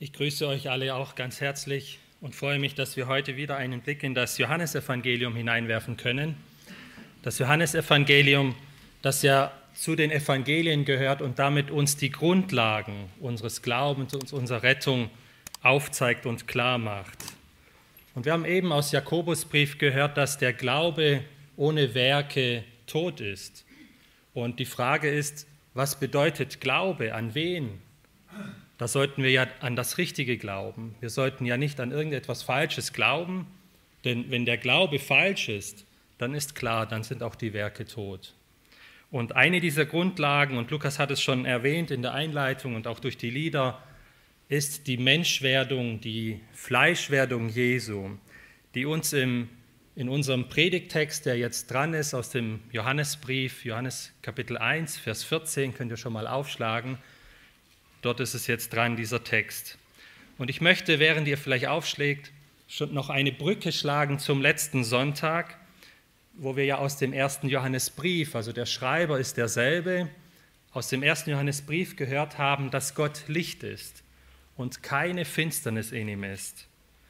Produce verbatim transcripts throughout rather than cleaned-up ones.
Ich grüße euch alle auch ganz herzlich und freue mich, dass wir heute wieder einen Blick in das Johannesevangelium hineinwerfen können. Das Johannesevangelium, das ja zu den Evangelien gehört und damit uns die Grundlagen unseres Glaubens und unserer Rettung aufzeigt und klar macht. Und wir haben eben aus Jakobusbrief gehört, dass der Glaube ohne Werke tot ist. Und die Frage ist, was bedeutet Glaube? An wen? Da sollten wir ja an das Richtige glauben. Wir sollten ja nicht an irgendetwas Falsches glauben, denn wenn der Glaube falsch ist, dann ist klar, dann sind auch die Werke tot. Und eine dieser Grundlagen, und Lukas hat es schon erwähnt in der Einleitung und auch durch die Lieder, ist die Menschwerdung, die Fleischwerdung Jesu, die uns im, in unserem Predigttext, der jetzt dran ist, aus dem Johannesbrief, Johannes Kapitel eins, Vers vierzehn, könnt ihr schon mal aufschlagen. Dort ist es jetzt dran, dieser Text. Und ich möchte, während ihr vielleicht aufschlägt, schon noch eine Brücke schlagen zum letzten Sonntag, wo wir ja aus dem ersten Johannesbrief, also der Schreiber ist derselbe, aus dem ersten Johannesbrief gehört haben, dass Gott Licht ist und keine Finsternis in ihm ist.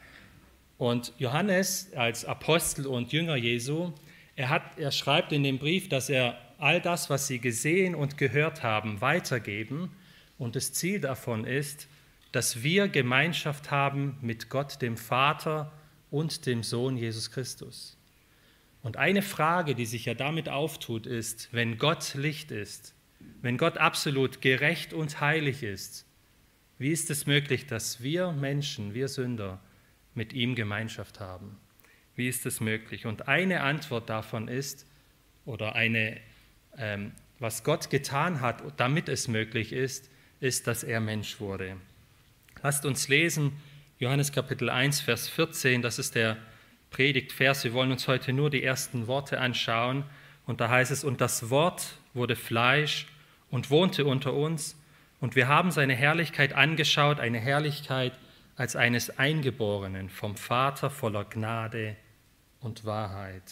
Und Johannes als Apostel und Jünger Jesu, er, hat, er schreibt in dem Brief, dass er all das, was sie gesehen und gehört haben, weitergeben. Und das Ziel davon ist, dass wir Gemeinschaft haben mit Gott, dem Vater und dem Sohn Jesus Christus. Und eine Frage, die sich ja damit auftut, ist, wenn Gott Licht ist, wenn Gott absolut gerecht und heilig ist, wie ist es möglich, dass wir Menschen, wir Sünder, mit ihm Gemeinschaft haben? Wie ist es möglich? Und eine Antwort davon ist, oder eine, ähm, was Gott getan hat, damit es möglich ist, ist, dass er Mensch wurde. Lasst uns lesen, Johannes Kapitel eins, Vers vierzehn, das ist der Predigtvers. Wir wollen uns heute nur die ersten Worte anschauen. Und da heißt es, und das Wort wurde Fleisch und wohnte unter uns, und wir haben seine Herrlichkeit angeschaut, eine Herrlichkeit als eines Eingeborenen vom Vater voller Gnade und Wahrheit.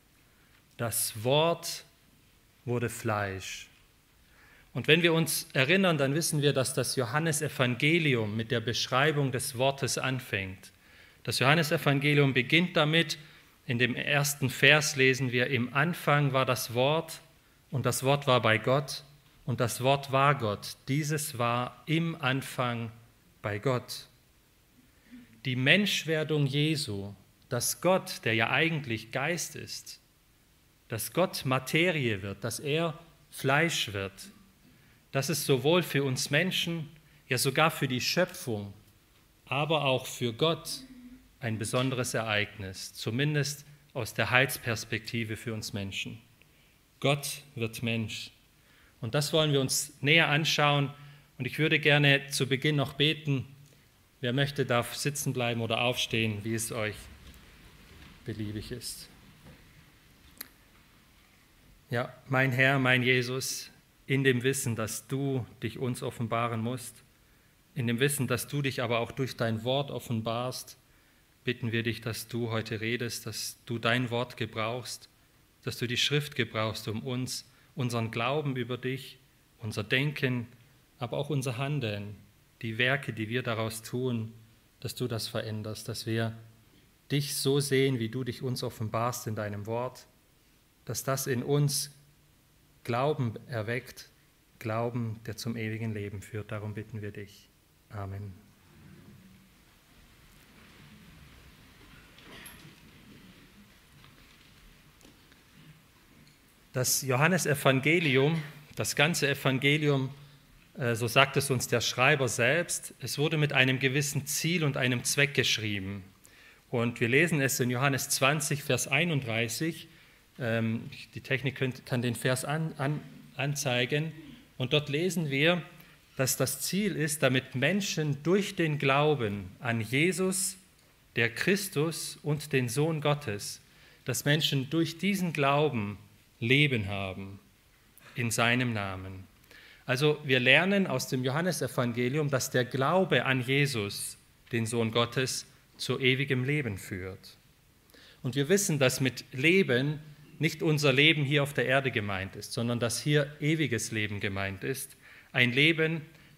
Das Wort wurde Fleisch. Und wenn wir uns erinnern, dann wissen wir, dass das Johannesevangelium mit der Beschreibung des Wortes anfängt. Das Johannesevangelium beginnt damit, in dem ersten Vers lesen wir, im Anfang war das Wort und das Wort war bei Gott und das Wort war Gott. Dieses war im Anfang bei Gott. Die Menschwerdung Jesu, dass Gott, der ja eigentlich Geist ist, dass Gott Materie wird, dass er Fleisch wird, das ist sowohl für uns Menschen, ja sogar für die Schöpfung, aber auch für Gott ein besonderes Ereignis, zumindest aus der Heilsperspektive für uns Menschen. Gott wird Mensch. Und das wollen wir uns näher anschauen. Und ich würde gerne zu Beginn noch beten. Wer möchte, darf sitzen bleiben oder aufstehen, wie es euch beliebig ist. Ja, mein Herr, mein Jesus, in dem Wissen, dass du dich uns offenbaren musst, in dem Wissen, dass du dich aber auch durch dein Wort offenbarst, bitten wir dich, dass du heute redest, dass du dein Wort gebrauchst, dass du die Schrift gebrauchst, um uns, unseren Glauben über dich, unser Denken, aber auch unser Handeln, die Werke, die wir daraus tun, dass du das veränderst, dass wir dich so sehen, wie du dich uns offenbarst in deinem Wort, dass das in uns Glauben erweckt, Glauben, der zum ewigen Leben führt. Darum bitten wir dich. Amen. Das Johannesevangelium, das ganze Evangelium, so sagt es uns der Schreiber selbst, es wurde mit einem gewissen Ziel und einem Zweck geschrieben. Und wir lesen es in Johannes zwanzig, Vers einunddreißig. Die Technik kann den Vers an, an, anzeigen. Und dort lesen wir, dass das Ziel ist, damit Menschen durch den Glauben an Jesus, der Christus und den Sohn Gottes, dass Menschen durch diesen Glauben Leben haben in seinem Namen. Also wir lernen aus dem Johannesevangelium, dass der Glaube an Jesus, den Sohn Gottes, zu ewigem Leben führt. Und wir wissen, dass mit Leben nicht unser Leben hier auf der Erde gemeint ist, sondern dass hier ewiges Leben gemeint ist. Ein Leben,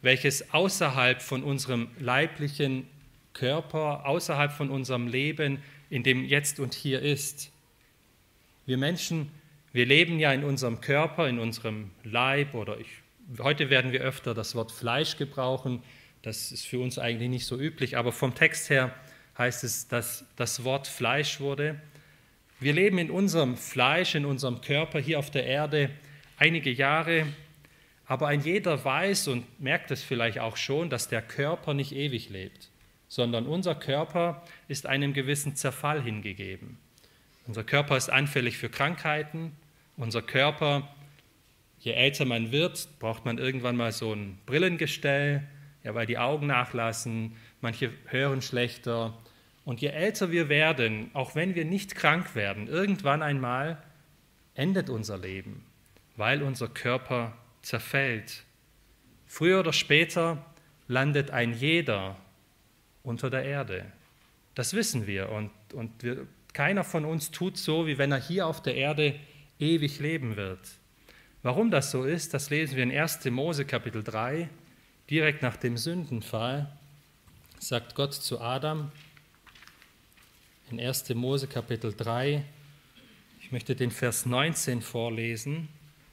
welches außerhalb von unserem leiblichen Körper, außerhalb von unserem Leben, in dem Jetzt und Hier ist. Wir Menschen, wir leben ja in unserem Körper, in unserem Leib, oder ich, heute werden wir öfter das Wort Fleisch gebrauchen. Das ist für uns eigentlich nicht so üblich, aber vom Text her heißt es, dass das Wort Fleisch wurde. Wir leben in unserem Fleisch, in unserem Körper hier auf der Erde einige Jahre, aber ein jeder weiß und merkt es vielleicht auch schon, dass der Körper nicht ewig lebt, sondern unser Körper ist einem gewissen Zerfall hingegeben. Unser Körper ist anfällig für Krankheiten. Unser Körper, je älter man wird, braucht man irgendwann mal so ein Brillengestell, ja, weil die Augen nachlassen, manche hören schlechter. Und je älter wir werden, auch wenn wir nicht krank werden, irgendwann einmal endet unser Leben, weil unser Körper zerfällt. Früher oder später landet ein jeder unter der Erde. Das wissen wir und, und wir, keiner von uns tut so, wie wenn er hier auf der Erde ewig leben wird. Warum das so ist, das lesen wir in erster Mose Kapitel drei, direkt nach dem Sündenfall, sagt Gott zu Adam in erster Mose Kapitel drei, ich möchte den Vers neunzehn vorlesen,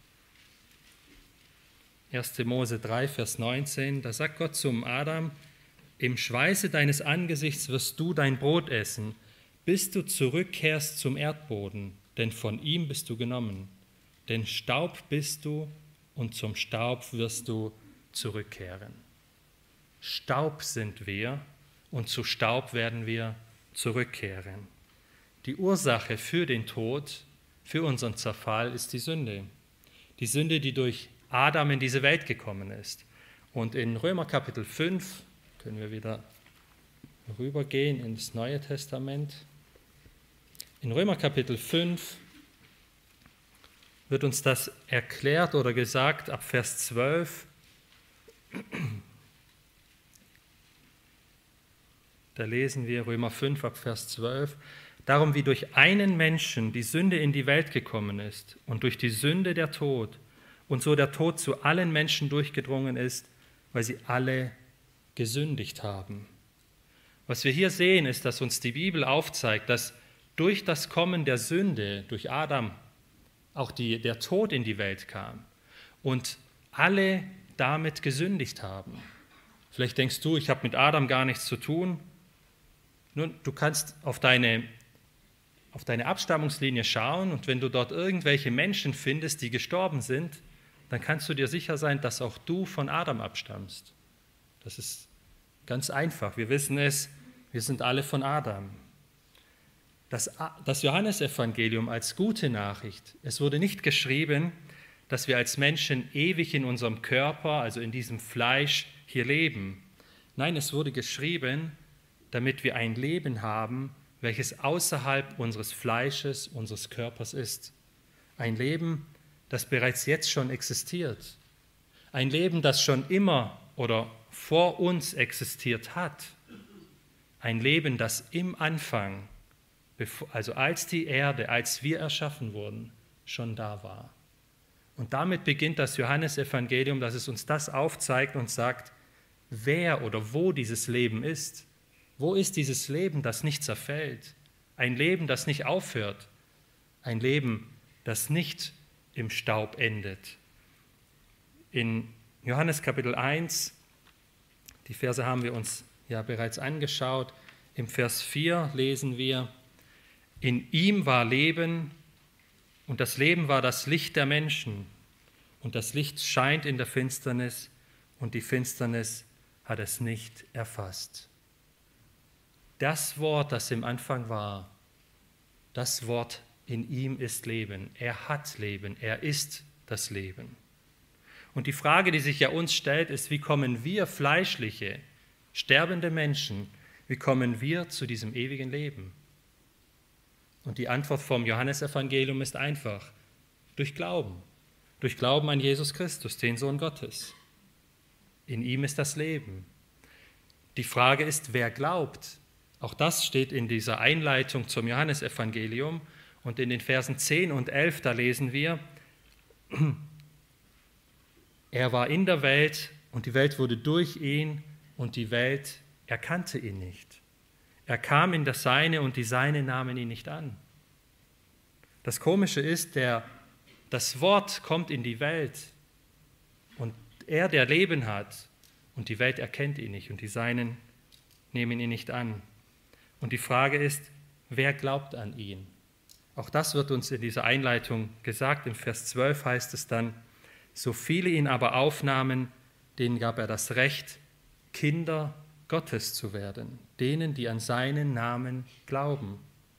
erster Mose drei, Vers neunzehn, da sagt Gott zum Adam: Im Schweiße deines Angesichts wirst du dein Brot essen, bis du zurückkehrst zum Erdboden, denn von ihm bist du genommen. Denn Staub bist du und zum Staub wirst du zurückkehren. Staub sind wir und zu Staub werden wir zurückkehren. Die Ursache für den Tod, für unseren Zerfall ist die Sünde. Die Sünde, die durch Adam in diese Welt gekommen ist. Und in Römer Kapitel fünf können wir wieder rübergehen ins Neue Testament. In Römer Kapitel fünf wird uns das erklärt oder gesagt ab Vers zwölf. Da lesen wir Römer fünf ab Vers zwölf. Darum wie durch einen Menschen die Sünde in die Welt gekommen ist und durch die Sünde der Tod und so der Tod zu allen Menschen durchgedrungen ist, weil sie alle gesündigt haben. Was wir hier sehen, ist, dass uns die Bibel aufzeigt, dass durch das Kommen der Sünde, durch Adam, auch die, der Tod in die Welt kam und alle damit gesündigt haben. Vielleicht denkst du, ich habe mit Adam gar nichts zu tun. Nun, du kannst auf deine, auf deine Abstammungslinie schauen und wenn du dort irgendwelche Menschen findest, die gestorben sind, dann kannst du dir sicher sein, dass auch du von Adam abstammst. Das ist ganz einfach. Wir wissen es, wir sind alle von Adam. Das, das Johannesevangelium als gute Nachricht, es wurde nicht geschrieben, dass wir als Menschen ewig in unserem Körper, also in diesem Fleisch, hier leben. Nein, es wurde geschrieben, damit wir ein Leben haben, welches außerhalb unseres Fleisches, unseres Körpers ist. Ein Leben, das bereits jetzt schon existiert. Ein Leben, das schon immer oder vor uns existiert hat. Ein Leben, das im Anfang, also als die Erde, als wir erschaffen wurden, schon da war. Und damit beginnt das Johannesevangelium, dass es uns das aufzeigt und sagt, wer oder wo dieses Leben ist. Wo ist dieses Leben, das nicht zerfällt? Ein Leben, das nicht aufhört. Ein Leben, das nicht im Staub endet. In Johannes Kapitel eins, die Verse haben wir uns ja bereits angeschaut, im Vers vier lesen wir, in ihm war Leben und das Leben war das Licht der Menschen und das Licht scheint in der Finsternis und die Finsternis hat es nicht erfasst. Das Wort, das im Anfang war, das Wort in ihm ist Leben. Er hat Leben, er ist das Leben. Und die Frage, die sich ja uns stellt, ist, wie kommen wir fleischliche, sterbende Menschen, wie kommen wir zu diesem ewigen Leben? Und die Antwort vom Johannesevangelium ist einfach, durch Glauben. Durch Glauben an Jesus Christus, den Sohn Gottes. In ihm ist das Leben. Die Frage ist, wer glaubt? Auch das steht in dieser Einleitung zum Johannesevangelium. Und in den Versen zehn und elf, da lesen wir, er war in der Welt und die Welt wurde durch ihn und die Welt erkannte ihn nicht. Er kam in das Seine und die Seine nahmen ihn nicht an. Das Komische ist, der, das Wort kommt in die Welt und er, der Leben hat, und die Welt erkennt ihn nicht und die Seinen nehmen ihn nicht an. Und die Frage ist, wer glaubt an ihn? Auch das wird uns in dieser Einleitung gesagt. Im Vers zwölf heißt es dann, so viele ihn aber aufnahmen, denen gab er das Recht, Kinder Gottes zu werden, denen, die an seinen Namen glauben.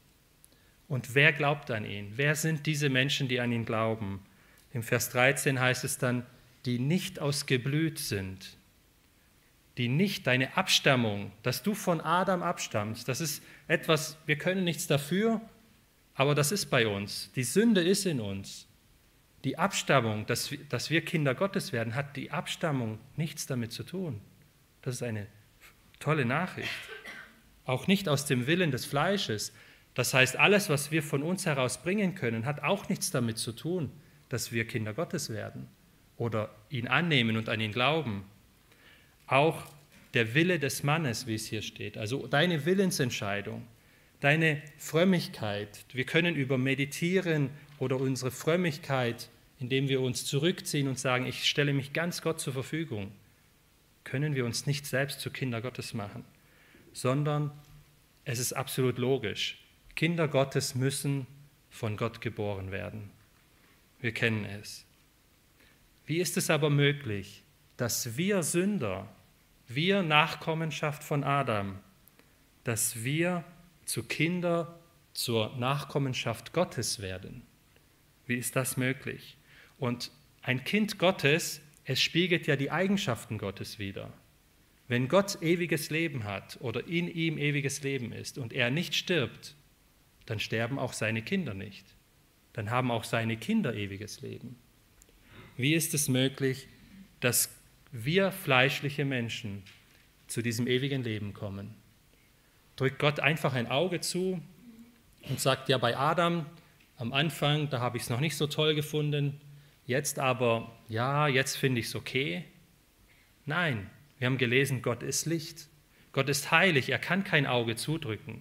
Und wer glaubt an ihn? Wer sind diese Menschen, die an ihn glauben? Im Vers dreizehn heißt es dann, die nicht aus Geblüt sind, die nicht deine Abstammung, dass du von Adam abstammst, das ist etwas, wir können nichts dafür, aber das ist bei uns. Die Sünde ist in uns. Die Abstammung, dass wir, dass wir Kinder Gottes werden, hat die Abstammung nichts damit zu tun. Das ist eine tolle Nachricht. Auch nicht aus dem Willen des Fleisches. Das heißt, alles, was wir von uns heraus bringen können, hat auch nichts damit zu tun, dass wir Kinder Gottes werden oder ihn annehmen und an ihn glauben. Auch der Wille des Mannes, wie es hier steht, also deine Willensentscheidung, deine Frömmigkeit. Wir können über Meditieren oder unsere Frömmigkeit, indem wir uns zurückziehen und sagen, ich stelle mich ganz Gott zur Verfügung, können wir uns nicht selbst zu Kinder Gottes machen, sondern es ist absolut logisch. Kinder Gottes müssen von Gott geboren werden. Wir kennen es. Wie ist es aber möglich, dass wir Sünder, wir Nachkommenschaft von Adam, dass wir zu Kinder zur Nachkommenschaft Gottes werden? Wie ist das möglich? Und ein Kind Gottes, es spiegelt ja die Eigenschaften Gottes wider. Wenn Gott ewiges Leben hat oder in ihm ewiges Leben ist und er nicht stirbt, dann sterben auch seine Kinder nicht. Dann haben auch seine Kinder ewiges Leben. Wie ist es möglich, dass wir fleischliche Menschen zu diesem ewigen Leben kommen? Drückt Gott einfach ein Auge zu und sagt, ja, bei Adam am Anfang, da habe ich es noch nicht so toll gefunden, jetzt aber, ja, jetzt finde ich es okay. Nein, wir haben gelesen, Gott ist Licht. Gott ist heilig, er kann kein Auge zudrücken.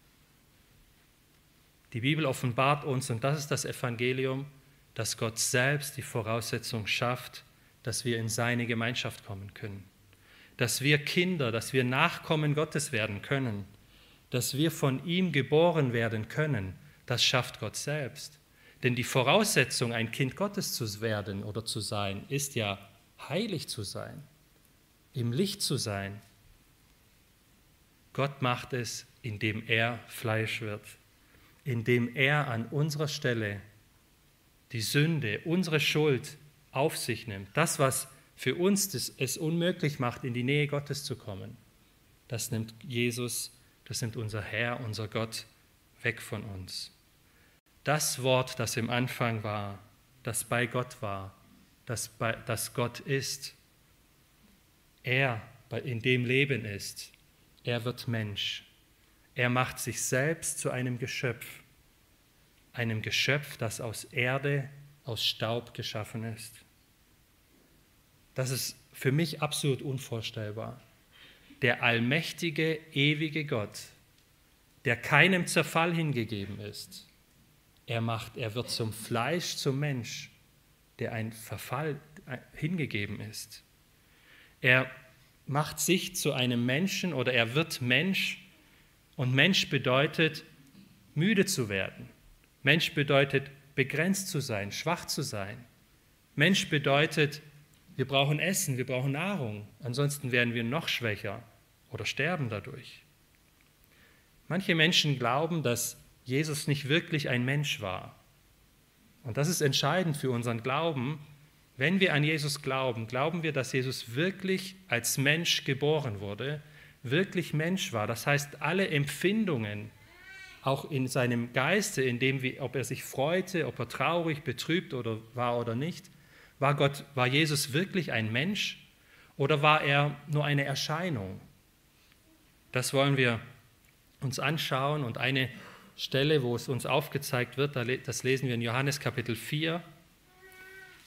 Die Bibel offenbart uns, und das ist das Evangelium, dass Gott selbst die Voraussetzung schafft, dass wir in seine Gemeinschaft kommen können. Dass wir Kinder, dass wir Nachkommen Gottes werden können. Dass wir von ihm geboren werden können, das schafft Gott selbst. Denn die Voraussetzung, ein Kind Gottes zu werden oder zu sein, ist ja heilig zu sein, im Licht zu sein. Gott macht es, indem er Fleisch wird, indem er an unserer Stelle die Sünde, unsere Schuld auf sich nimmt. Das, was für uns das, es unmöglich macht, in die Nähe Gottes zu kommen, das nimmt Jesus, das nimmt unser Herr, unser Gott weg von uns. Das Wort, das im Anfang war, das bei Gott war, das, bei, das Gott ist, er in dem Leben ist, er wird Mensch. Er macht sich selbst zu einem Geschöpf, einem Geschöpf, das aus Erde, aus Staub geschaffen ist. Das ist für mich absolut unvorstellbar. Der allmächtige, ewige Gott, der keinem Zerfall hingegeben ist, er macht, er wird zum Fleisch, zum Mensch, der ein Verfall hingegeben ist. Er macht sich zu einem Menschen oder er wird Mensch, und Mensch bedeutet, müde zu werden. Mensch bedeutet, begrenzt zu sein, schwach zu sein. Mensch bedeutet, wir brauchen Essen, wir brauchen Nahrung, ansonsten werden wir noch schwächer oder sterben dadurch. Manche Menschen glauben, dass Jesus nicht wirklich ein Mensch war. Und das ist entscheidend für unseren Glauben. Wenn wir an Jesus glauben, glauben wir, dass Jesus wirklich als Mensch geboren wurde, wirklich Mensch war. Das heißt, alle Empfindungen, auch in seinem Geiste, in dem, wie, ob er sich freute, ob er traurig, betrübt oder war oder nicht, war, Gott, war Jesus wirklich ein Mensch oder war er nur eine Erscheinung? Das wollen wir uns anschauen, und eine Stelle, wo es uns aufgezeigt wird, das lesen wir in Johannes Kapitel vier,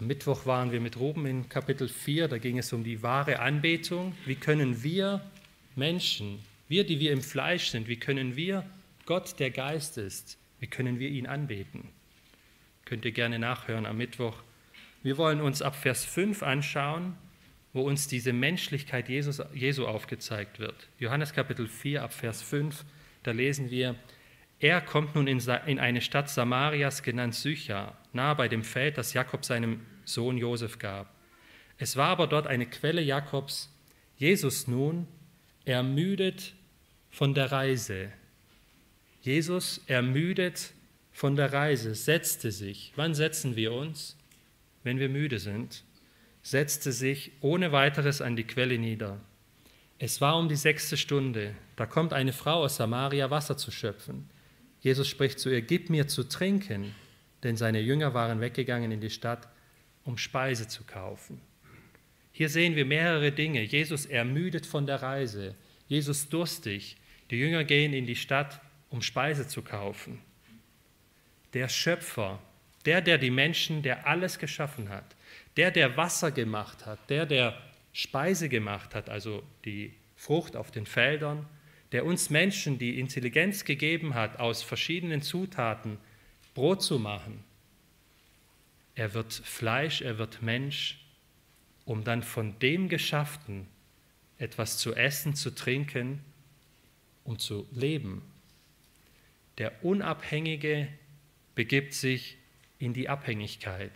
Am Mittwoch waren wir mit Ruben in Kapitel vier, da ging es um die wahre Anbetung. Wie können wir Menschen, wir, die wir im Fleisch sind, wie können wir Gott, der Geist ist, wie können wir ihn anbeten? Könnt ihr gerne nachhören am Mittwoch. Wir wollen uns ab Vers fünf anschauen, wo uns diese Menschlichkeit Jesus, Jesu aufgezeigt wird. Johannes Kapitel vier ab Vers fünf, da lesen wir: Er kommt nun in eine Stadt Samarias, genannt Sychar, nahe bei dem Feld, das Jakob seinem Sohn Josef gab. Es war aber dort eine Quelle Jakobs. Jesus nun, ermüdet von der Reise. Jesus, ermüdet von der Reise, setzte sich. Wann setzen wir uns? Wenn wir müde sind. Setzte sich ohne weiteres an die Quelle nieder. Es war um die sechste Stunde. Da kommt eine Frau aus Samaria, Wasser zu schöpfen. Jesus spricht zu ihr: Gib mir zu trinken, denn seine Jünger waren weggegangen in die Stadt, um Speise zu kaufen. Hier sehen wir mehrere Dinge. Jesus ermüdet von der Reise, Jesus durstig. Die Jünger gehen in die Stadt, um Speise zu kaufen. Der Schöpfer, der, der die Menschen, der alles geschaffen hat, der, der Wasser gemacht hat, der, der Speise gemacht hat, also die Frucht auf den Feldern, der uns Menschen die Intelligenz gegeben hat, aus verschiedenen Zutaten Brot zu machen. Er wird Fleisch, er wird Mensch, um dann von dem Geschafften etwas zu essen, zu trinken, um zu leben. Der Unabhängige begibt sich in die Abhängigkeit.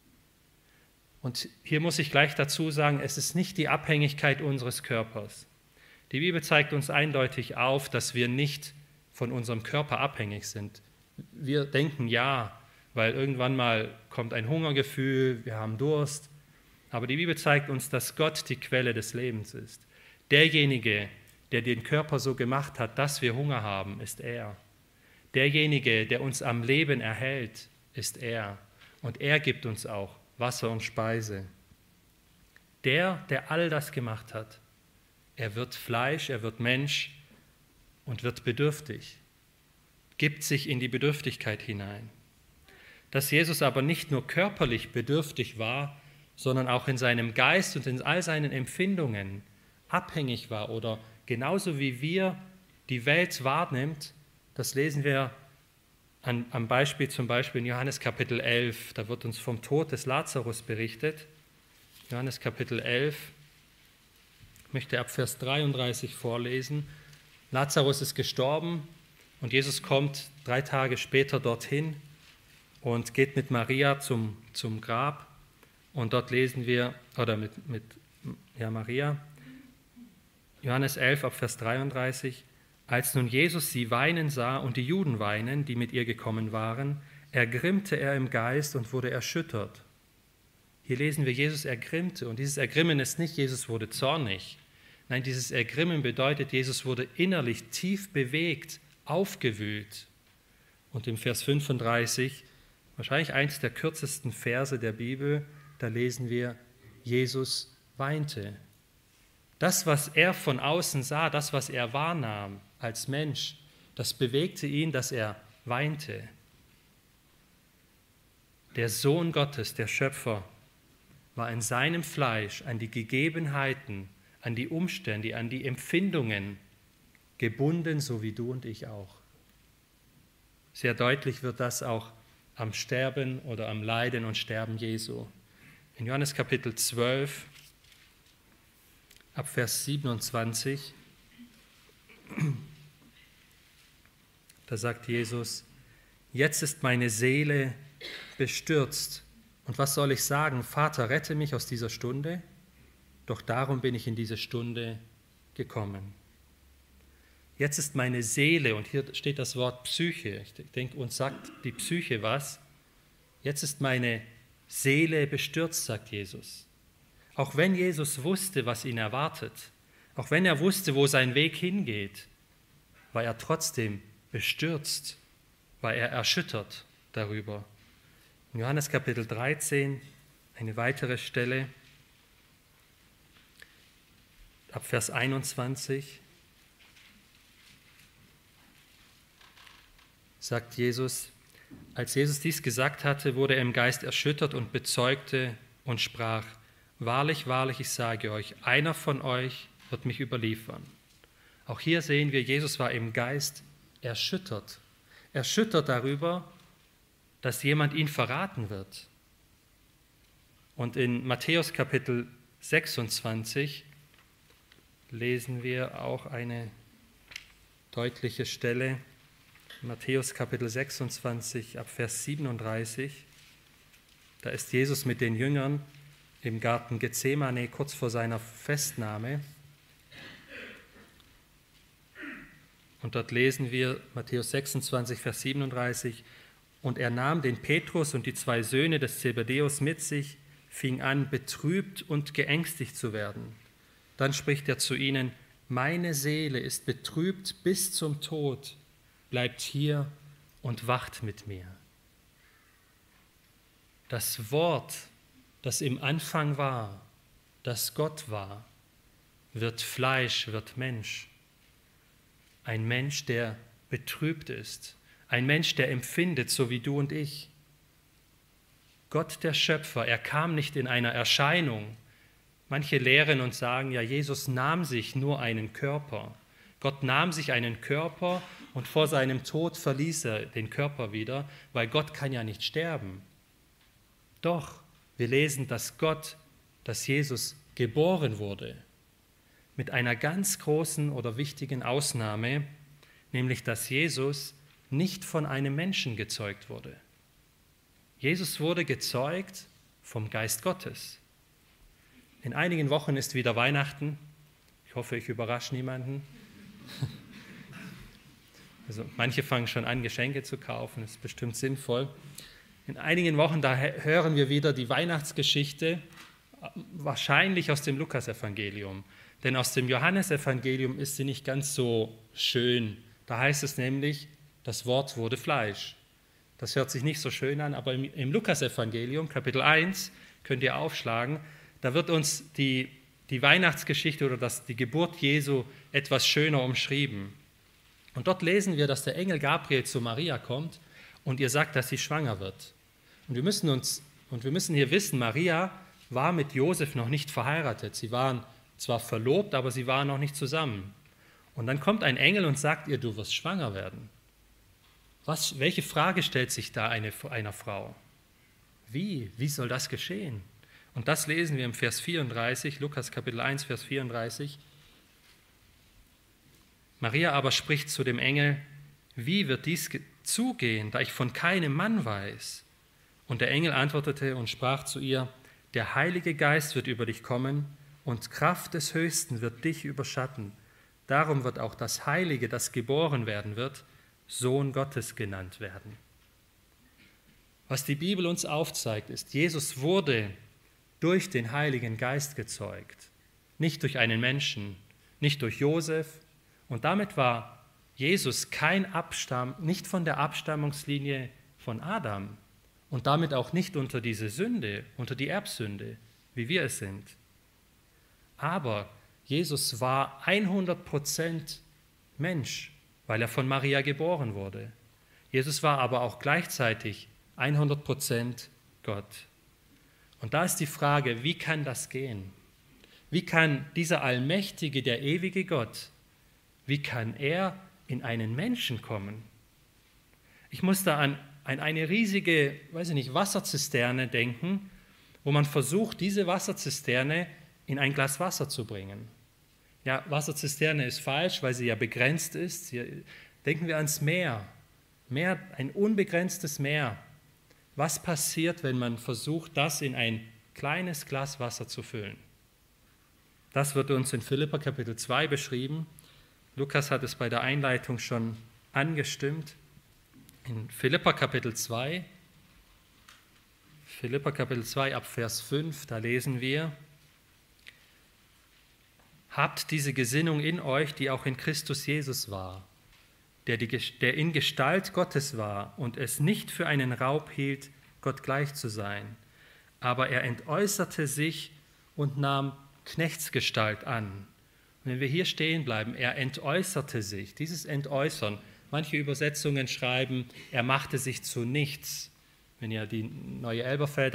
Und hier muss ich gleich dazu sagen, es ist nicht die Abhängigkeit unseres Körpers. Die Bibel zeigt uns eindeutig auf, dass wir nicht von unserem Körper abhängig sind. Wir denken ja, weil irgendwann mal kommt ein Hungergefühl, wir haben Durst. Aber die Bibel zeigt uns, dass Gott die Quelle des Lebens ist. Derjenige, der den Körper so gemacht hat, dass wir Hunger haben, ist er. Derjenige, der uns am Leben erhält, ist er. Und er gibt uns auch Wasser und Speise. Der, der all das gemacht hat, er wird Fleisch, er wird Mensch und wird bedürftig, gibt sich in die Bedürftigkeit hinein. Dass Jesus aber nicht nur körperlich bedürftig war, sondern auch in seinem Geist und in all seinen Empfindungen abhängig war oder genauso wie wir die Welt wahrnimmt, das lesen wir an, am Beispiel zum Beispiel in Johannes Kapitel elf, da wird uns vom Tod des Lazarus berichtet. Johannes Kapitel elf, ich möchte ab Vers dreiunddreißig vorlesen. Lazarus ist gestorben und Jesus kommt drei Tage später dorthin und geht mit Maria zum, zum Grab. Und dort lesen wir, oder mit, mit ja, Maria, Johannes elf, ab Vers dreiunddreißig, als nun Jesus sie weinen sah und die Juden weinen, die mit ihr gekommen waren, ergrimmte er im Geist und wurde erschüttert. Hier lesen wir, Jesus ergrimmte, und dieses Ergrimmen ist nicht, Jesus wurde zornig. Nein, dieses Ergrimmen bedeutet, Jesus wurde innerlich tief bewegt, aufgewühlt. Und im Vers fünfunddreißig, wahrscheinlich eins der kürzesten Verse der Bibel, da lesen wir, Jesus weinte. Das, was er von außen sah, das, was er wahrnahm als Mensch, das bewegte ihn, dass er weinte. Der Sohn Gottes, der Schöpfer, war in seinem Fleisch an die Gegebenheiten, an die Umstände, an die Empfindungen gebunden, so wie du und ich auch. Sehr deutlich wird das auch am Sterben oder am Leiden und Sterben Jesu. In Johannes Kapitel zwölf, ab Vers siebenundzwanzig, da sagt Jesus, jetzt ist meine Seele bestürzt. Und was soll ich sagen? Vater, rette mich aus dieser Stunde. Doch darum bin ich in diese Stunde gekommen. Jetzt ist meine Seele, und hier steht das Wort Psyche. Ich denke, uns sagt die Psyche was. Jetzt ist meine Seele bestürzt, sagt Jesus. Auch wenn Jesus wusste, was ihn erwartet, auch wenn er wusste, wo sein Weg hingeht, war er trotzdem bestürzt, war er erschüttert darüber. In Johannes Kapitel dreizehn, eine weitere Stelle, ab Vers einundzwanzig, sagt Jesus, als Jesus dies gesagt hatte, wurde er im Geist erschüttert und bezeugte, und sprach: Wahrlich, wahrlich, ich sage euch, einer von euch wird mich überliefern. Auch hier sehen wir, Jesus war im Geist erschüttert. Erschüttert darüber, dass jemand ihn verraten wird. Und in Matthäus Kapitel sechsundzwanzig lesen wir auch eine deutliche Stelle. Matthäus Kapitel sechsundzwanzig ab Vers siebenunddreißig. Da ist Jesus mit den Jüngern im Garten Gethsemane kurz vor seiner Festnahme. Und dort lesen wir Matthäus sechsundzwanzig, Vers siebenunddreißig. Und er nahm den Petrus und die zwei Söhne des Zebedäus mit sich, fing an, betrübt und geängstigt zu werden. Dann spricht er zu ihnen: Meine Seele ist betrübt bis zum Tod. Bleibt hier und wacht mit mir. Das Wort, das im Anfang war, das Gott war, wird Fleisch, wird Mensch. Ein Mensch, der betrübt ist. Ein Mensch, der empfindet, so wie du und ich. Gott, der Schöpfer, er kam nicht in einer Erscheinung. Manche lehren und sagen, ja, Jesus nahm sich nur einen Körper. Gott nahm sich einen Körper und vor seinem Tod verließ er den Körper wieder, weil Gott kann ja nicht sterben. Doch, wir lesen, dass Gott, dass Jesus geboren wurde, mit einer ganz großen oder wichtigen Ausnahme, nämlich dass Jesus nicht von einem Menschen gezeugt wurde. Jesus wurde gezeugt vom Geist Gottes. In einigen Wochen ist wieder Weihnachten. Ich hoffe, ich überrasche niemanden. Also manche fangen schon an, Geschenke zu kaufen, das ist bestimmt sinnvoll. In einigen Wochen, da hören wir wieder die Weihnachtsgeschichte, wahrscheinlich aus dem Lukasevangelium. Denn aus dem Johannesevangelium ist sie nicht ganz so schön. Da heißt es nämlich, das Wort wurde Fleisch. Das hört sich nicht so schön an, aber im, im Lukasevangelium, Kapitel eins, könnt ihr aufschlagen, da wird uns die, die Weihnachtsgeschichte oder das, die Geburt Jesu etwas schöner umschrieben. Und dort lesen wir, dass der Engel Gabriel zu Maria kommt und ihr sagt, dass sie schwanger wird. Und wir müssen uns, und wir müssen hier wissen, Maria war mit Josef noch nicht verheiratet. Sie waren zwar verlobt, aber sie waren noch nicht zusammen. Und dann kommt ein Engel und sagt ihr, du wirst schwanger werden. Was, welche Frage stellt sich da eine, einer Frau? Wie? Wie soll das geschehen? Und das lesen wir im Vers vierunddreißig, Lukas Kapitel eins, Vers vierunddreißig. Maria aber spricht zu dem Engel: Wie wird dies zugehen, da ich von keinem Mann weiß? Und der Engel antwortete und sprach zu ihr: Der Heilige Geist wird über dich kommen und Kraft des Höchsten wird dich überschatten. Darum wird auch das Heilige, das geboren werden wird, Sohn Gottes genannt werden. Was die Bibel uns aufzeigt, ist, Jesus wurde durch den Heiligen Geist gezeugt, nicht durch einen Menschen, nicht durch Josef. Und damit war Jesus kein Abstamm, nicht von der Abstammungslinie von Adam und damit auch nicht unter diese Sünde, unter die Erbsünde, wie wir es sind. Aber Jesus war hundert Prozent Mensch, weil er von Maria geboren wurde. Jesus war aber auch gleichzeitig hundert Prozent Gott. Und da ist die Frage, wie kann das gehen? Wie kann dieser allmächtige, der ewige Gott, wie kann er in einen Menschen kommen? Ich muss da an, an eine riesige, weiß ich nicht, Wasserzisterne denken, wo man versucht, diese Wasserzisterne in ein Glas Wasser zu bringen. Ja, Wasserzisterne ist falsch, weil sie ja begrenzt ist. Hier denken wir ans Meer. Meer, ein unbegrenztes Meer. Was passiert, wenn man versucht, das in ein kleines Glas Wasser zu füllen? Das wird uns in Philipper Kapitel zwei beschrieben. Lukas hat es bei der Einleitung schon angestimmt. In Philipper Kapitel zwei, Philipper Kapitel zwei ab Vers fünf, da lesen wir: Habt diese Gesinnung in euch, die auch in Christus Jesus war, der, die, der in Gestalt Gottes war und es nicht für einen Raub hielt, Gott gleich zu sein. Aber er entäußerte sich und nahm Knechtsgestalt an. Und wenn wir hier stehen bleiben, er entäußerte sich, dieses Entäußern, manche Übersetzungen schreiben, er machte sich zu nichts. Wenn ihr die neue Elberfelder habt,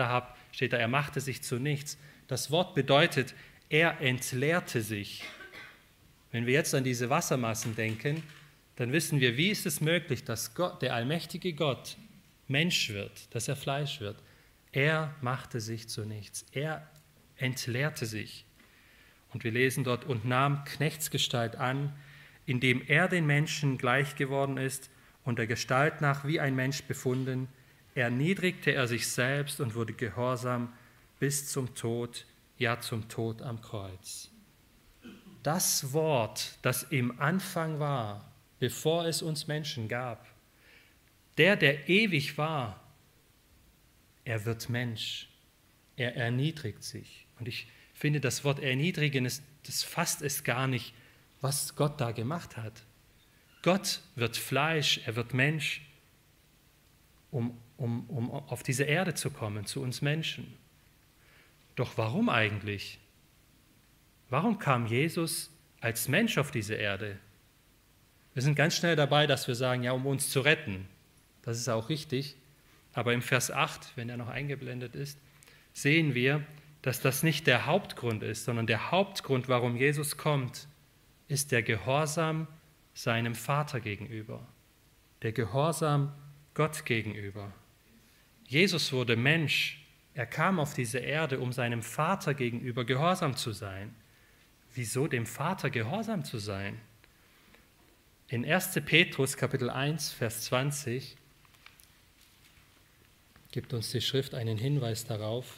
steht da, er machte sich zu nichts. Das Wort bedeutet, er entleerte sich. Wenn wir jetzt an diese Wassermassen denken, dann wissen wir, wie ist es möglich, dass Gott, der allmächtige Gott Mensch wird, dass er Fleisch wird. Er machte sich zu nichts. Er entleerte sich. Und wir lesen dort, und nahm Knechtsgestalt an, indem er den Menschen gleich geworden ist und der Gestalt nach wie ein Mensch befunden, erniedrigte er sich selbst und wurde gehorsam bis zum Tod, ja zum Tod am Kreuz. Das Wort, das im Anfang war, bevor es uns Menschen gab, der, der ewig war, er wird Mensch, er erniedrigt sich. Und ich finde, das Wort erniedrigen, ist, das fasst es gar nicht, was Gott da gemacht hat. Gott wird Fleisch, er wird Mensch, um, um, um auf diese Erde zu kommen, zu uns Menschen. Doch warum eigentlich? Warum kam Jesus als Mensch auf diese Erde? Wir sind ganz schnell dabei, dass wir sagen, ja, um uns zu retten. Das ist auch richtig. Aber im Vers acht, wenn er noch eingeblendet ist, sehen wir, dass das nicht der Hauptgrund ist, sondern der Hauptgrund, warum Jesus kommt, ist der Gehorsam seinem Vater gegenüber, der Gehorsam Gott gegenüber. Jesus wurde Mensch, er kam auf diese Erde, um seinem Vater gegenüber gehorsam zu sein. Wieso dem Vater gehorsam zu sein? In erster Petrus Kapitel eins, Vers zwanzig gibt uns die Schrift einen Hinweis darauf.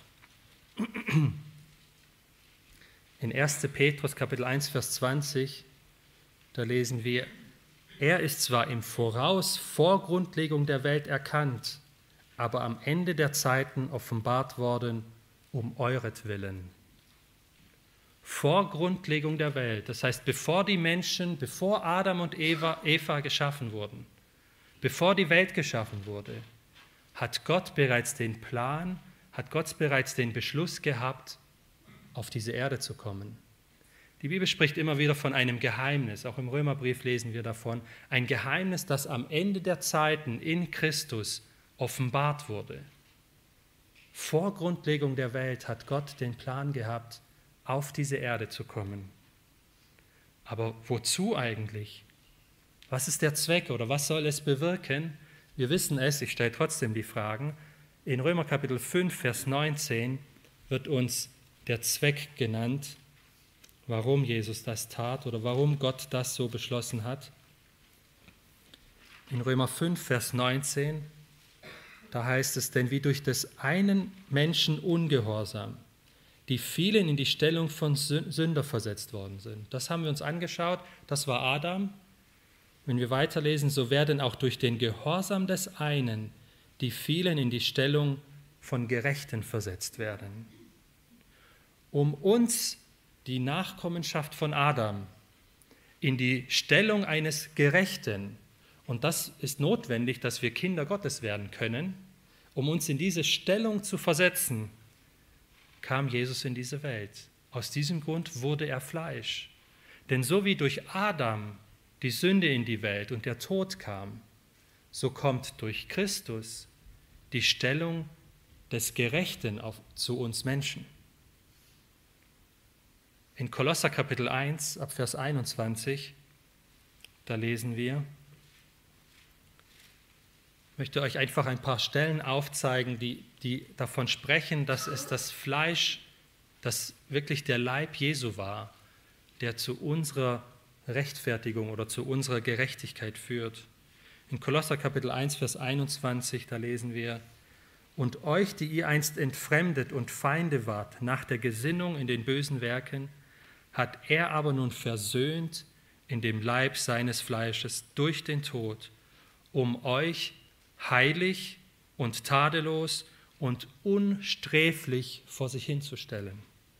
In erster Petrus Kapitel eins, Vers zwanzig, da lesen wir, er ist zwar im Voraus vor Grundlegung der Welt erkannt, aber am Ende der Zeiten offenbart worden um euretwillen. Vor Grundlegung der Welt, das heißt, bevor die Menschen, bevor Adam und Eva, Eva geschaffen wurden, bevor die Welt geschaffen wurde, hat Gott bereits den Plan, hat Gott bereits den Beschluss gehabt, auf diese Erde zu kommen. Die Bibel spricht immer wieder von einem Geheimnis, auch im Römerbrief lesen wir davon, ein Geheimnis, das am Ende der Zeiten in Christus offenbart wurde. Vor Grundlegung der Welt hat Gott den Plan gehabt, auf diese Erde zu kommen. Aber wozu eigentlich? Was ist der Zweck oder was soll es bewirken? Wir wissen es, ich stelle trotzdem die Fragen. In Römer Kapitel fünf, Vers neunzehn wird uns der Zweck genannt, warum Jesus das tat oder warum Gott das so beschlossen hat. In Römer fünf, Vers neunzehn, da heißt es, denn wie durch des einen Menschen Ungehorsam die vielen in die Stellung von Sünder versetzt worden sind. Das haben wir uns angeschaut, das war Adam. Wenn wir weiterlesen, so werden auch durch den Gehorsam des einen die vielen in die Stellung von Gerechten versetzt werden. Um uns, die Nachkommenschaft von Adam, in die Stellung eines Gerechten, und das ist notwendig, dass wir Kinder Gottes werden können, um uns in diese Stellung zu versetzen, kam Jesus in diese Welt. Aus diesem Grund wurde er Fleisch. Denn so wie durch Adam die Sünde in die Welt und der Tod kam, so kommt durch Christus die Stellung des Gerechten auf, zu uns Menschen. In Kolosser Kapitel eins, ab Vers einundzwanzig, da lesen wir, ich möchte euch einfach ein paar Stellen aufzeigen, die, die davon sprechen, dass es das Fleisch, das wirklich der Leib Jesu war, der zu unserer Rechtfertigung oder zu unserer Gerechtigkeit führt. In Kolosser Kapitel eins, Vers einundzwanzig, da lesen wir, und euch, die ihr einst entfremdet und Feinde wart, nach der Gesinnung in den bösen Werken, hat er aber nun versöhnt in dem Leib seines Fleisches durch den Tod, um euch heilig und tadellos und unsträflich vor sich hinzustellen.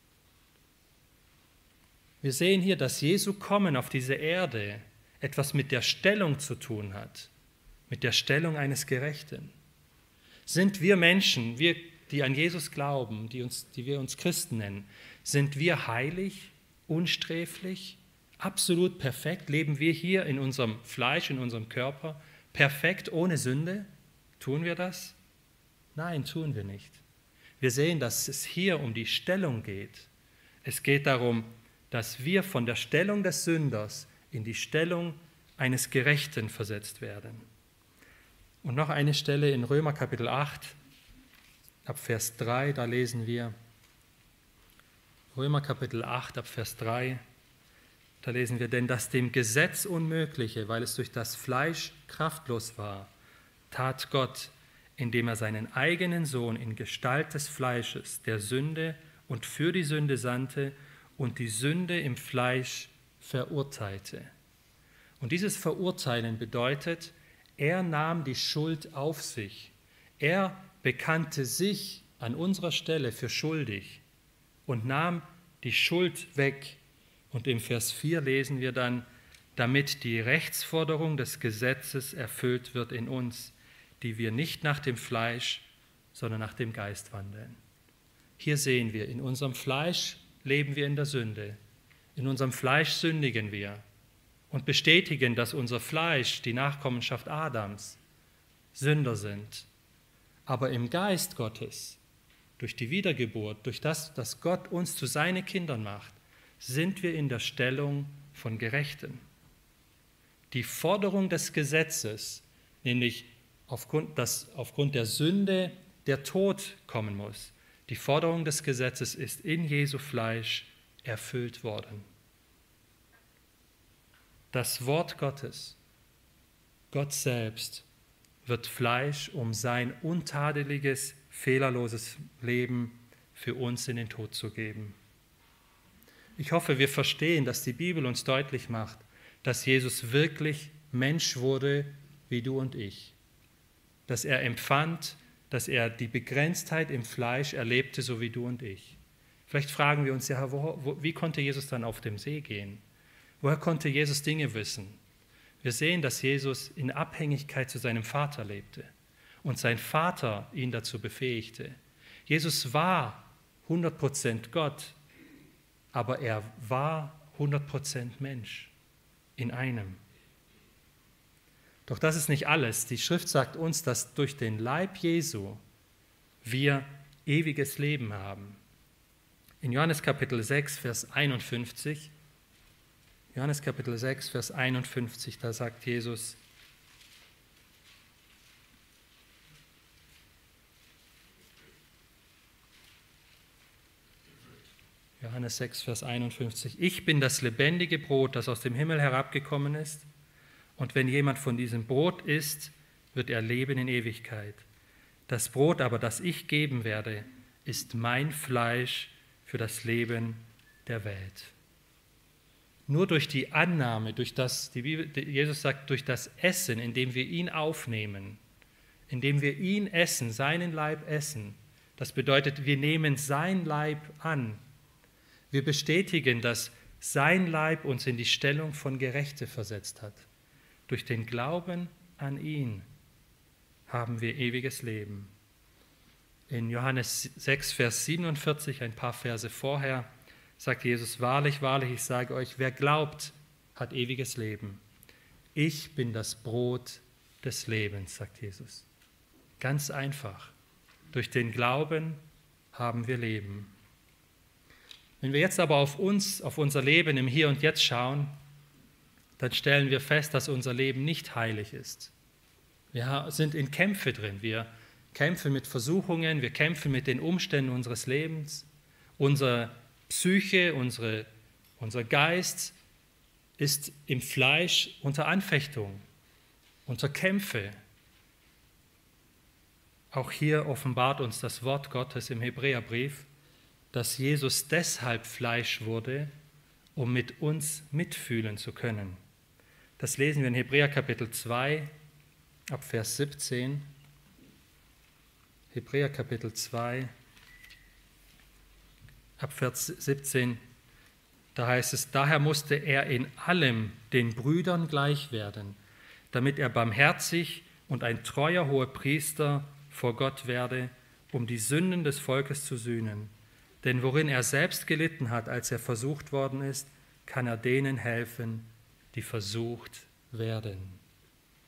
Wir sehen hier, dass Jesu Kommen auf diese Erde etwas mit der Stellung zu tun hat, mit der Stellung eines Gerechten. Sind wir Menschen, wir, die an Jesus glauben, die, uns, die wir uns Christen nennen, sind wir heilig, unsträflich, absolut perfekt? Leben wir hier in unserem Fleisch, in unserem Körper perfekt, ohne Sünde? Tun wir das? Nein, tun wir nicht. Wir sehen, dass es hier um die Stellung geht. Es geht darum, dass wir von der Stellung des Sünders in die Stellung eines Gerechten versetzt werden. Und noch eine Stelle in Römer Kapitel acht, ab Vers drei, da lesen wir, Römer Kapitel acht, ab Vers drei, da lesen wir, denn das dem Gesetz Unmögliche, weil es durch das Fleisch kraftlos war, tat Gott, indem er seinen eigenen Sohn in Gestalt des Fleisches der Sünde und für die Sünde sandte und die Sünde im Fleisch verurteilte. Und dieses Verurteilen bedeutet, er nahm die Schuld auf sich. Er bekannte sich an unserer Stelle für schuldig und nahm die Schuld weg. Und im Vers vier lesen wir dann, damit die Rechtsforderung des Gesetzes erfüllt wird in uns, die wir nicht nach dem Fleisch, sondern nach dem Geist wandeln. Hier sehen wir, in unserem Fleisch leben wir in der Sünde. In unserem Fleisch sündigen wir und bestätigen, dass unser Fleisch, die Nachkommenschaft Adams, Sünder sind. Aber im Geist Gottes, durch die Wiedergeburt, durch das, dass Gott uns zu seinen Kindern macht, sind wir in der Stellung von Gerechten. Die Forderung des Gesetzes, nämlich aufgrund, dass aufgrund der Sünde der Tod kommen muss, die Forderung des Gesetzes ist in Jesu Fleisch erfüllt worden. Das Wort Gottes, Gott selbst, wird Fleisch, um sein untadeliges, fehlerloses Leben für uns in den Tod zu geben. Ich hoffe, wir verstehen, dass die Bibel uns deutlich macht, dass Jesus wirklich Mensch wurde wie du und ich. Dass er empfand, dass er die Begrenztheit im Fleisch erlebte, so wie du und ich. Vielleicht fragen wir uns ja, wo, wo, wie konnte Jesus dann auf dem See gehen? Woher konnte Jesus Dinge wissen? Wir sehen, dass Jesus in Abhängigkeit zu seinem Vater lebte und sein Vater ihn dazu befähigte. Jesus war hundert Prozent Gott, aber er war hundert Prozent Mensch in einem. Doch das ist nicht alles. Die Schrift sagt uns, dass durch den Leib Jesu wir ewiges Leben haben. In Johannes Kapitel sechs, Vers einundfünfzig, Johannes Kapitel sechs, Vers einundfünfzig, da sagt Jesus, Johannes sechs, Vers einundfünfzig, ich bin das lebendige Brot, das aus dem Himmel herabgekommen ist, und wenn jemand von diesem Brot isst, wird er leben in Ewigkeit. Das Brot aber, das ich geben werde, ist mein Fleisch für das Leben der Welt. Nur durch die Annahme, durch das, die Bibel, Jesus sagt, durch das Essen, indem wir ihn aufnehmen, indem wir ihn essen, seinen Leib essen, das bedeutet, wir nehmen sein Leib an. Wir bestätigen, dass sein Leib uns in die Stellung von Gerechte versetzt hat. Durch den Glauben an ihn haben wir ewiges Leben. In Johannes sechs, Vers siebenundvierzig, ein paar Verse vorher, sagt Jesus, wahrlich, wahrlich, ich sage euch, wer glaubt, hat ewiges Leben. Ich bin das Brot des Lebens, sagt Jesus. Ganz einfach. Durch den Glauben haben wir Leben. Wenn wir jetzt aber auf uns, auf unser Leben im Hier und Jetzt schauen, dann stellen wir fest, dass unser Leben nicht heilig ist. Wir sind in Kämpfe drin. Wir kämpfen mit Versuchungen, wir kämpfen mit den Umständen unseres Lebens. Unsere Psyche, unsere, unser Geist ist im Fleisch unter Anfechtung, unter Kämpfe. Auch hier offenbart uns das Wort Gottes im Hebräerbrief, dass Jesus deshalb Fleisch wurde, um mit uns mitfühlen zu können. Das lesen wir in Hebräer Kapitel zwei, ab Vers siebzehn. Hebräer Kapitel zwei, ab Vers siebzehn, da heißt es, daher musste er in allem den Brüdern gleich werden, damit er barmherzig und ein treuer Hohepriester vor Gott werde, um die Sünden des Volkes zu sühnen. Denn worin er selbst gelitten hat, als er versucht worden ist, kann er denen helfen, die versucht werden.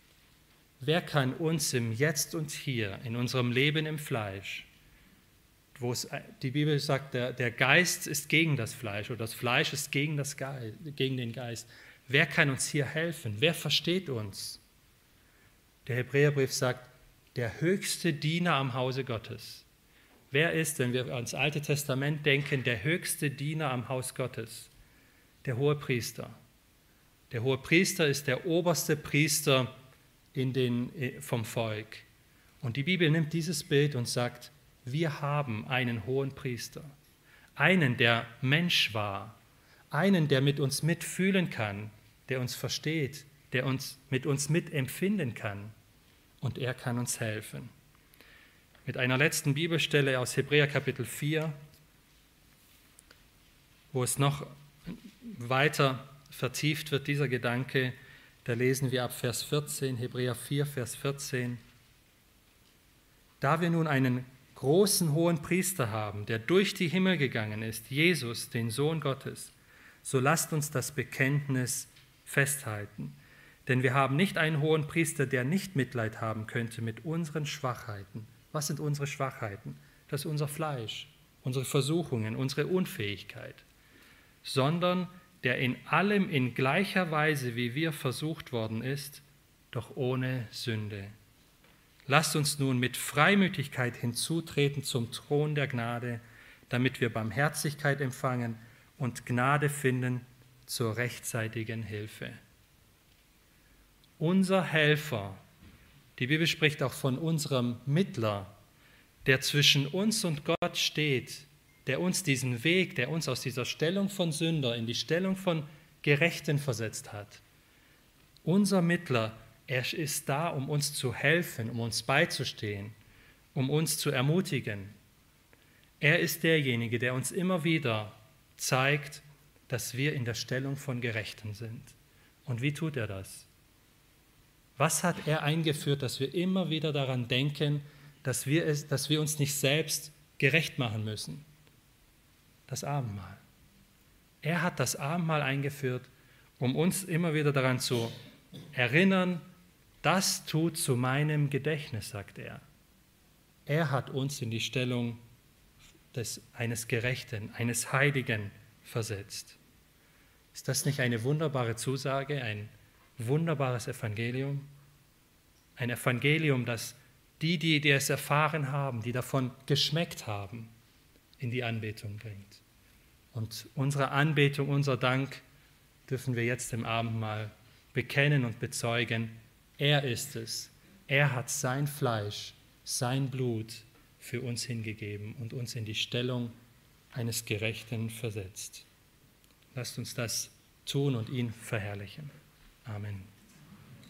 Wer kann uns im Jetzt und Hier, in unserem Leben im Fleisch, wo es, die Bibel sagt, der, der Geist ist gegen das Fleisch oder das Fleisch ist gegen, das Geist, gegen den Geist. Wer kann uns hier helfen? Wer versteht uns? Der Hebräerbrief sagt, der höchste Diener am Hause Gottes. Wer ist, wenn wir ans Alte Testament denken, der höchste Diener am Haus Gottes? Der Hohepriester. Der Hohepriester ist der oberste Priester in den, vom Volk. Und die Bibel nimmt dieses Bild und sagt, wir haben einen hohen Priester, einen, der Mensch war, einen, der mit uns mitfühlen kann, der uns versteht, der uns mit uns mitempfinden kann. Und er kann uns helfen. Mit einer letzten Bibelstelle aus Hebräer Kapitel vier, wo es noch weiter vertieft wird, dieser Gedanke, da lesen wir ab Vers vierzehn, Hebräer vier, Vers vierzehn. Da wir nun einen großen hohen Priester haben, der durch die Himmel gegangen ist, Jesus, den Sohn Gottes, so lasst uns das Bekenntnis festhalten. Denn wir haben nicht einen hohen Priester, der nicht Mitleid haben könnte mit unseren Schwachheiten. Was sind unsere Schwachheiten? Das ist unser Fleisch, unsere Versuchungen, unsere Unfähigkeit. Sondern der in allem in gleicher Weise, wie wir versucht worden ist, doch ohne Sünde. Lasst uns nun mit Freimütigkeit hinzutreten zum Thron der Gnade, damit wir Barmherzigkeit empfangen und Gnade finden zur rechtzeitigen Hilfe. Unser Helfer, die Bibel spricht auch von unserem Mittler, der zwischen uns und Gott steht, der uns diesen Weg, der uns aus dieser Stellung von Sünder in die Stellung von Gerechten versetzt hat. Unser Mittler, er ist da, um uns zu helfen, um uns beizustehen, um uns zu ermutigen. Er ist derjenige, der uns immer wieder zeigt, dass wir in der Stellung von Gerechten sind. Und wie tut er das? Was hat er eingeführt, dass wir immer wieder daran denken, dass wir, es, dass wir uns nicht selbst gerecht machen müssen? Das Abendmahl. Er hat das Abendmahl eingeführt, um uns immer wieder daran zu erinnern, das tut zu meinem Gedächtnis, sagt er. Er hat uns in die Stellung des, eines Gerechten, eines Heiligen versetzt. Ist das nicht eine wunderbare Zusage, ein wunderbares Evangelium? Ein Evangelium, das die, die, die es erfahren haben, die davon geschmeckt haben, in die Anbetung bringt. Und unsere Anbetung, unser Dank dürfen wir jetzt im Abendmahl bekennen und bezeugen. Er ist es. Er hat sein Fleisch, sein Blut für uns hingegeben und uns in die Stellung eines Gerechten versetzt. Lasst uns das tun und ihn verherrlichen. Amen.